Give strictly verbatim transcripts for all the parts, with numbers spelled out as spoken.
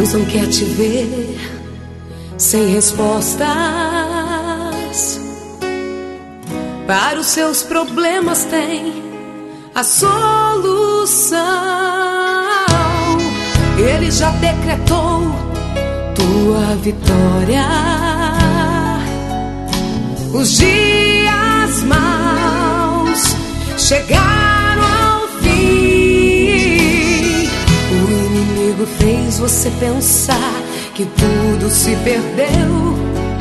Deus não quer te ver sem respostas para os seus problemas, tem a solução. Ele já decretou tua vitória. Os dias maus chegaram ao fim. O inimigo fez você pensar que tudo se perdeu,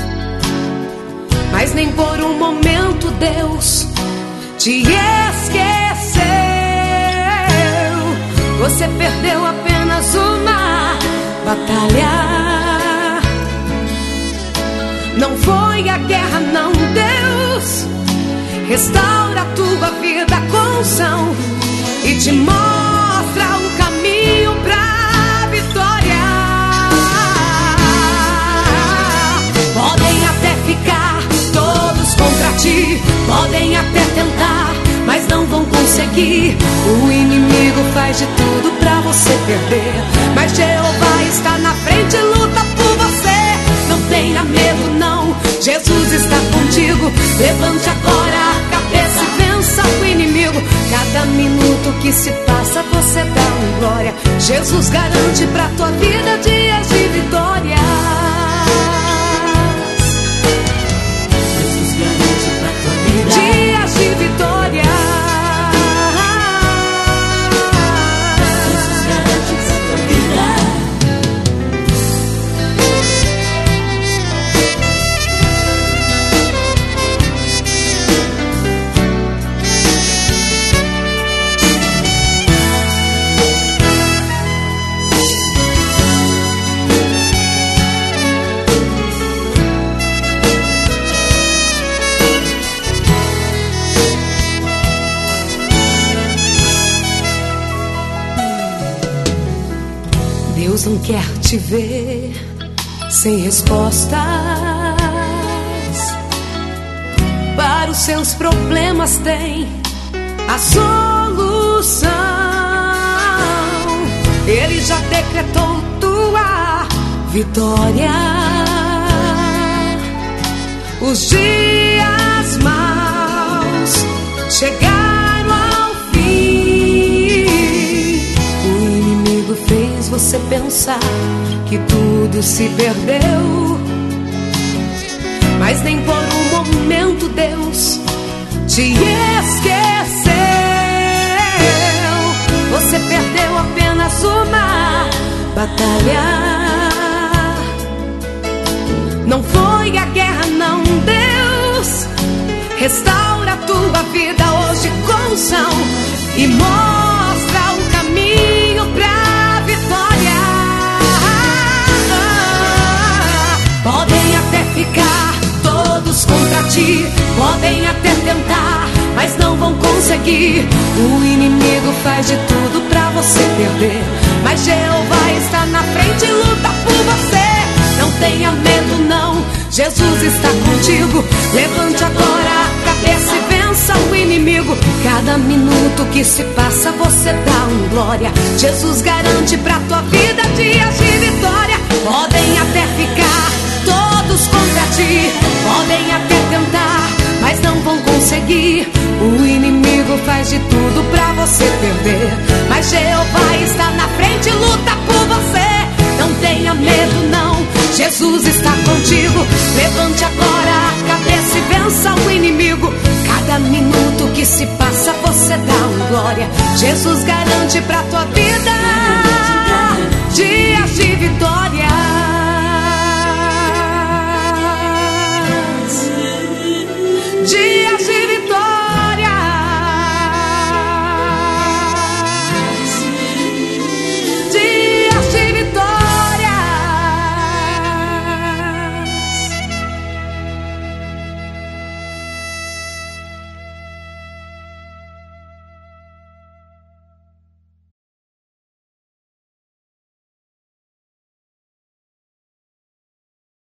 mas nem por um momento Deus te esqueceu. Você perdeu apenas uma batalha. Não foi a guerra, não, Deus restaura a tua vida com unção e te mostra o caminho pra vitória. Podem até ficar todos contra ti, podem até tentar, mas não vão conseguir. O inimigo faz de tudo pra você perder, mas Jeová está na frente e luta por você. Não tenha medo, não, Jesus está contigo. Levante agora a cabeça e vença o inimigo. Cada minuto que se passa você dá um glória. Jesus garante pra tua vida dias de vitória. Jesus garante pra tua vida dias de vitória. Jesus garante pra tua vida. Deus não quer te ver sem respostas para os seus problemas, tem a solução. Ele já decretou tua vitória. Os dias maus chegaram ao fim. O inimigo fez você pensar que tudo se perdeu, mas nem por um momento Deus te esqueceu. Você perdeu apenas uma batalha. Não foi a guerra, não, Deus restaura a tua vida hoje com unção e mostra o caminho pra vitória. Podem até ficar todos contra ti, podem até tentar, mas não vão conseguir. O inimigo faz de tudo pra você perder, mas Jeová está na frente e luta por você. Não tenha medo, não, Jesus está contigo. Levante agora a cabeça e vença o inimigo. Cada minuto que se passa você dá um glória. Jesus garante pra tua vida dias de vitória. Podem até ficar todos contra ti, podem até tentar, mas não vão conseguir. O inimigo faz de tudo pra você perder, mas Jeová está na frente e luta por você. Não tenha medo, não, Jesus está contigo. Levante agora a cabeça e vença o inimigo. Cada minuto que se passa você dá um glória. Jesus garante pra tua vida dia